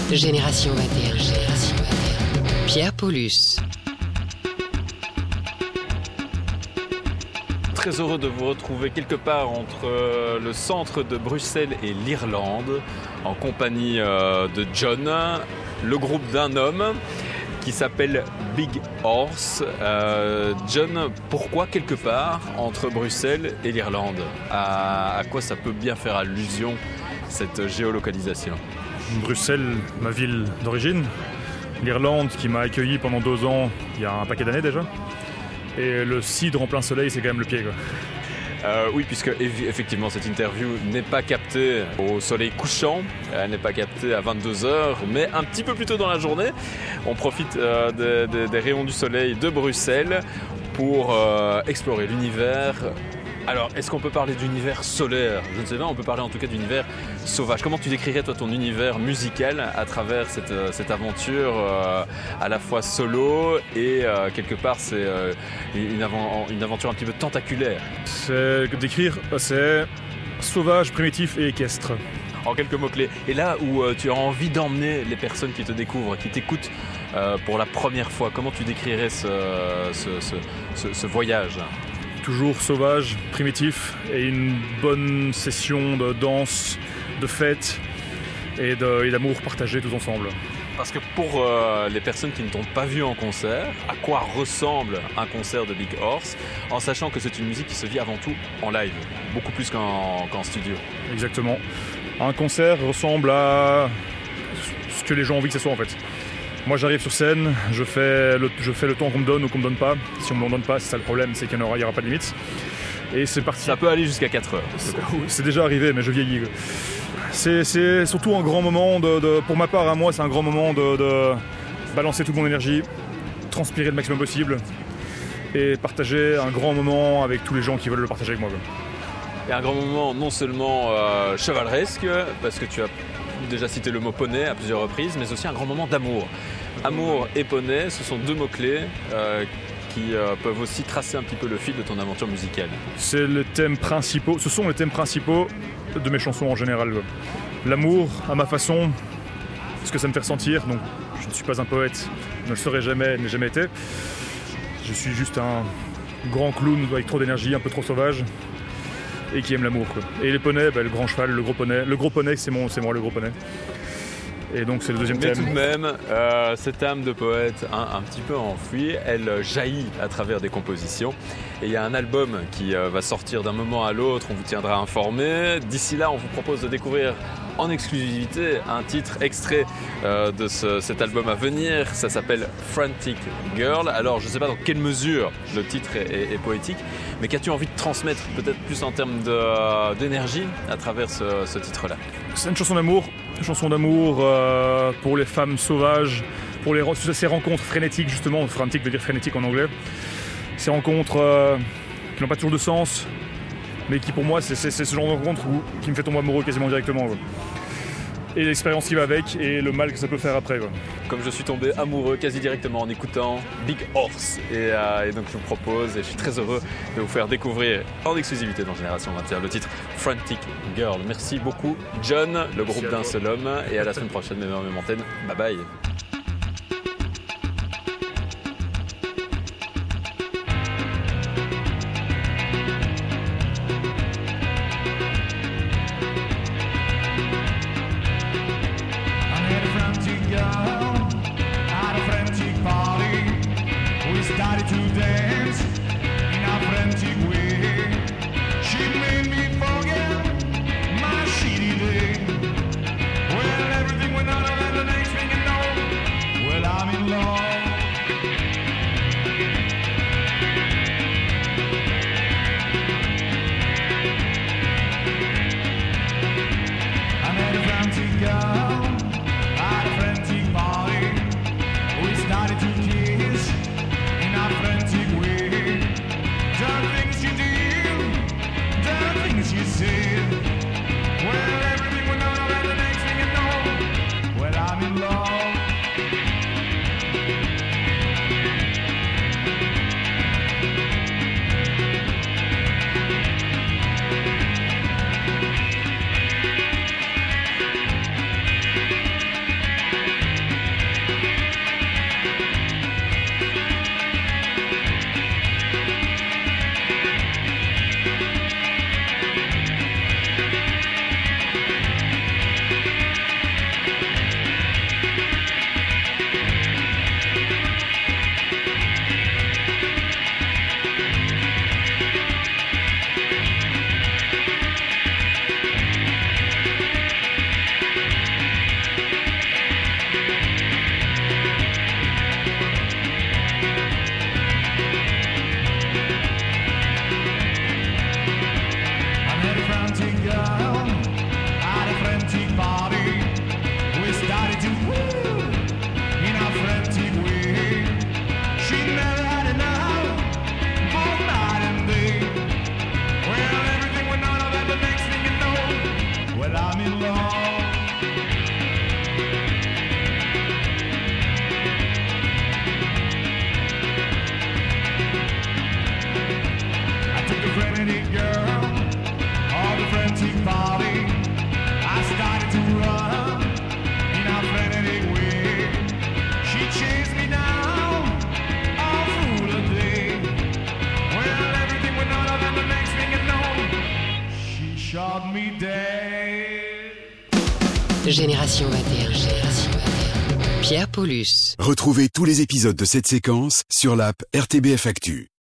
Génération 21, Génération 21. Pierre Paulus. Très heureux de vous retrouver quelque part entre le centre de Bruxelles et l'Irlande, en compagnie de John, le groupe d'un homme qui s'appelle Big Horse. John, pourquoi quelque part entre Bruxelles et l'Irlande ? À quoi ça peut bien faire allusion, cette géolocalisation ? Bruxelles, ma ville d'origine. L'Irlande qui m'a accueilli pendant 2 ans, il y a un paquet d'années déjà. Et le cidre en plein soleil, c'est quand même le pied, quoi. Oui, puisque effectivement cette interview n'est pas captée au soleil couchant, elle n'est pas captée à 22h, mais un petit peu plus tôt dans la journée. On profite des rayons du soleil de Bruxelles pour explorer l'univers. Alors, est-ce qu'on peut parler d'univers solaire ? Je ne sais pas, on peut parler en tout cas d'univers sauvage. Comment tu décrirais toi ton univers musical à travers cette aventure à la fois solo et quelque part c'est une aventure un petit peu tentaculaire ? Décrire, c'est sauvage, primitif et équestre. En quelques mots-clés. Et là où tu as envie d'emmener les personnes qui te découvrent, qui t'écoutent pour la première fois, comment tu décrirais ce voyage ? Toujours sauvage, primitif et une bonne session de danse, de fête et d'amour partagé tous ensemble. Parce que pour les personnes qui ne t'ont pas vu en concert, à quoi ressemble un concert de Big Horse, en sachant que c'est une musique qui se vit avant tout en live, beaucoup plus qu'en studio. Exactement. Un concert ressemble à ce que les gens ont envie que ce soit en fait. Moi j'arrive sur scène, je fais le temps qu'on me donne ou qu'on me donne pas. Si on me donne pas, c'est ça le problème, c'est qu'il n'y aura pas de limite. Et c'est parti. Ça peut aller jusqu'à 4 heures. C'est déjà arrivé, mais je vieillis. C'est surtout un grand moment, pour ma part, à moi, c'est un grand moment de balancer toute mon énergie, transpirer le maximum possible et partager un grand moment avec tous les gens qui veulent le partager avec moi. Et un grand moment non seulement chevaleresque, parce que tu as déjà cité le mot poney à plusieurs reprises, mais aussi un grand moment d'amour. Amour et poney, ce sont 2 mots-clés qui peuvent aussi tracer un petit peu le fil de ton aventure musicale. Ce sont les thèmes principaux de mes chansons en général. L'amour, à ma façon, ce que ça me fait ressentir. Donc, je ne suis pas un poète, ne le serai jamais, n'ai jamais été. Je suis juste un grand clown avec trop d'énergie, un peu trop sauvage, et qui aime l'amour, quoi. Et les poneys, le grand cheval, le gros poney. Le gros poney, c'est moi le gros poney. Et donc c'est le deuxième thème. Mais tout de même, cette âme de poète un petit peu enfouie, elle jaillit à travers des compositions. Et il y a un album qui va sortir d'un moment à l'autre, on vous tiendra informé. D'ici là, on vous propose de découvrir en exclusivité un titre extrait de cet album à venir. Ça s'appelle Frantic Girl. Alors je ne sais pas dans quelle mesure le titre est poétique, mais qu'as-tu envie de transmettre peut-être plus en termes d'énergie à travers ce titre-là ? C'est une chanson d'amour pour les femmes sauvages, pour ces rencontres frénétiques justement. Frantic veut dire frénétique en anglais. Ces rencontres qui n'ont pas toujours de sens, mais qui pour moi c'est ce genre de rencontre qui me fait tomber amoureux quasiment directement, quoi. Et l'expérience qui va avec et le mal que ça peut faire après, quoi. Comme je suis tombé amoureux quasi directement en écoutant Big Horse et donc je vous propose et je suis très heureux de vous faire découvrir en exclusivité dans Génération 21 le titre Frantic Girl. Merci beaucoup John, le groupe d'un seul homme, et à la semaine prochaine, même antenne. Bye bye. Started to dance in a frantic way. She made me forget my shitty day. Well, everything went on and the next thing you know, frantic girl, all the frantic party. I started to run in a frantic way. She chased me down all through the day. Well, everything went on, and the next thing you know, she shot me dead. Génération 21, Génération 21. Pierre Paulus. Retrouvez tous les épisodes de cette séquence sur l'app RTBF Actu.